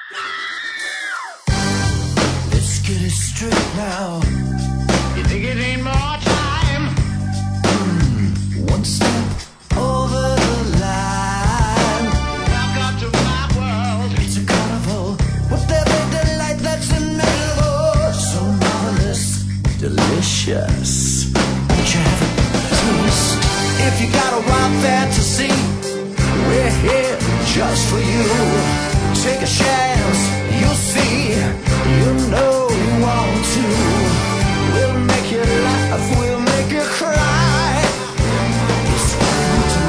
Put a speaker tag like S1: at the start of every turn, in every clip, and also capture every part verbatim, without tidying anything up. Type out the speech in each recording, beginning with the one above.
S1: Let's get it straight now. You think it ain't more time? Mm, one step over the line. Welcome to my world. It's a carnival with every delight that's immeasurable. So marvelous, delicious. But you have a twist. If you got a wild fantasy, we're here just for you. Take a chance, you'll see. You know you want to. We'll make you laugh, we'll make you cry. It's what we do.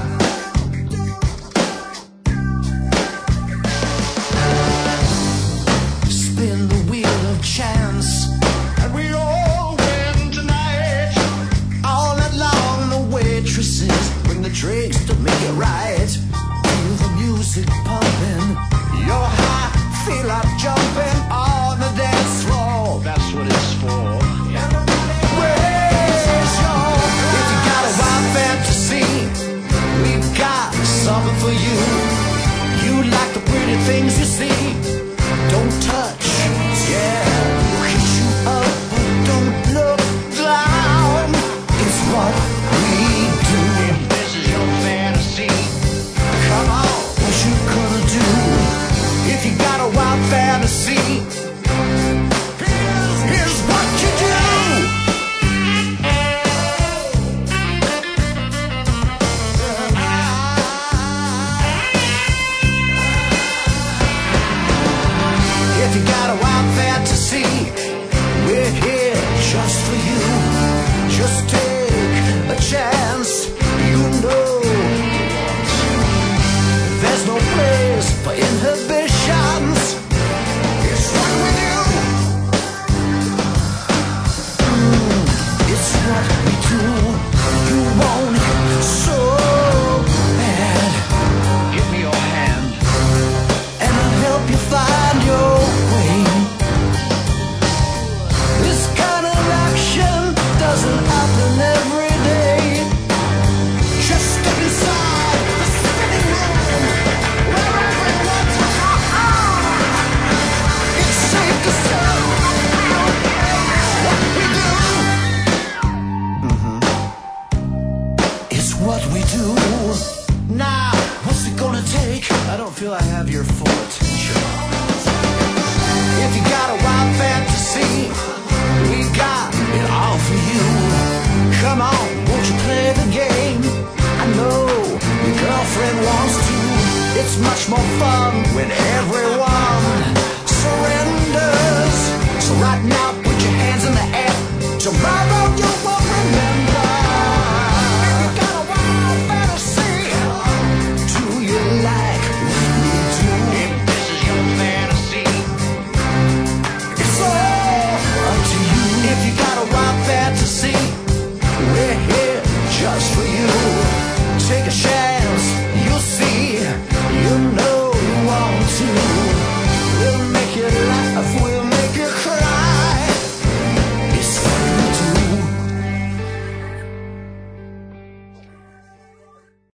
S1: Spin the wheel of chance, and we all win tonight. All night long the waitresses bring the drinks to make it right. Feel the music pumping, you're high, feel like jumping on the dance floor. That's what it's for. Raise your, if you got a wild fantasy, we've got something for you. You like the pretty things you see. Don't touch, yeah, we'll hit you up, but don't look down. It's what we do. If this is your fantasy, come on, what you gonna do? If you got a wild fantasy, here's, here's what you do. If you got a wild fantasy, we're here just for you. Just take a chance, you know. There's no place for inhibitions. It's what we do. Mm, it's what we do. You want it so bad. Give me your hand, and I'll help you find your way. This kind of action doesn't happen every day. Just step inside the spinning room, where everyone's it's safe to say what we do. Mm-hmm. It's what we do. Now, what's it gonna take? I don't feel I have your full attention. If you got a wild fantasy, we got it all for you. Come on, won't you play the game? I know your girlfriend wants to. It's much more fun when everyone surrenders. So right now, put your hands in the air. Tomorrow